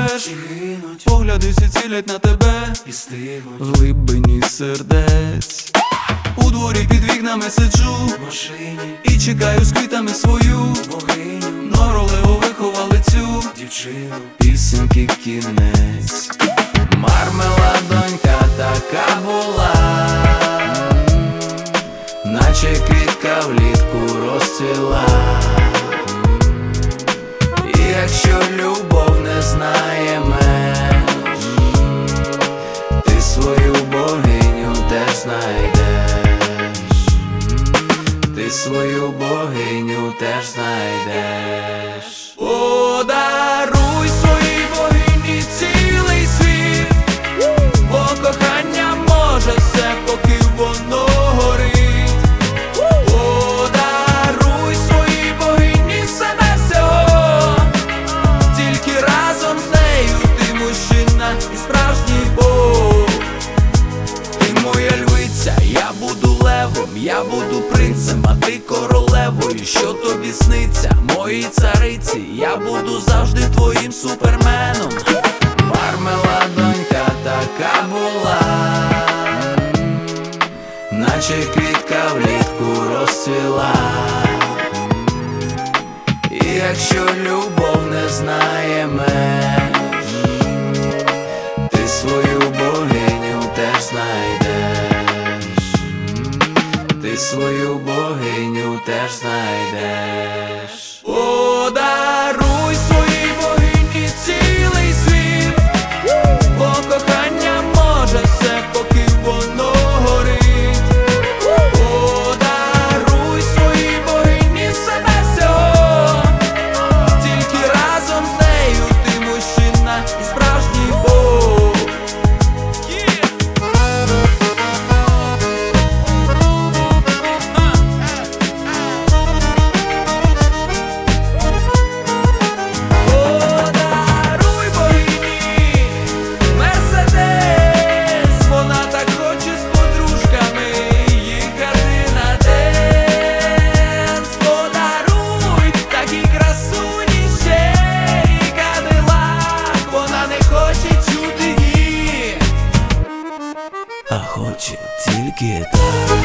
живеш, погляди всі цілять на тебе і стигнуть в глибині сердець. У дворі під вікнами сиджу в машині і чекаю з квітами свою богиню. Норолево виховали цю дівчину, пісеньки кінець. Мармеладонька така була, наче квітка влітку розцвіла. І якщо любов не знає меж, ти свою богиню теж знайдеш, ти свою богиню теж знайдеш. Подаруй своїй богині цілий світ, бо кохання може все, поки воно горить. Подаруй своїй богині себе всього, тільки разом з нею ти мужчина і справжній Бог. Ти моя львиця, я буду левом, я буду принцем, а ти королевою. Що тобі сниться, моїй цариці, я буду завжди твоїм суперменом. Мармеладонька така була, наче квітка влітку розцвіла. І якщо любов не знає меж, ти свою богиню теж знайдеш, ти свою богиню теж знайдеш. Подаруй своїй богині цілий світ, бо кохання може все, поки воно горить. Подаруй своїй богині себе всього, тільки разом з нею ти мужчина і справжній Бог. Подаруй богині Мерседес, вона так хоче з подружками їхати на денс. Подаруй такій красуні ще й Кадилак, вона не хоче чути ні, а хоче тільки так.